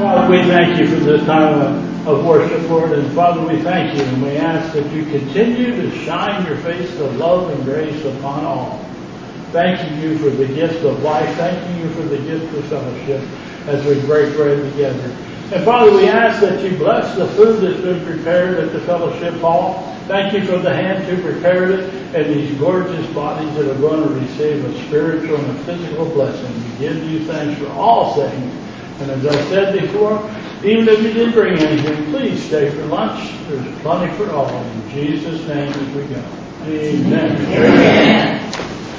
Father, we thank you for this time of worship, Lord. And Father, we thank you and we ask that you continue to shine your face of love and grace upon all. Thanking you for the gift of life. Thanking you for the gift of fellowship as we break bread together. And Father, we ask that you bless the food that's been prepared at the fellowship hall. Thank you for the hands who prepared it and these gorgeous bodies that are going to receive a spiritual and a physical blessing. We give you thanks for all things. And as I said before, even if you didn't bring anything, please stay for lunch. There's plenty for all. In Jesus' name as we go. Amen. Amen.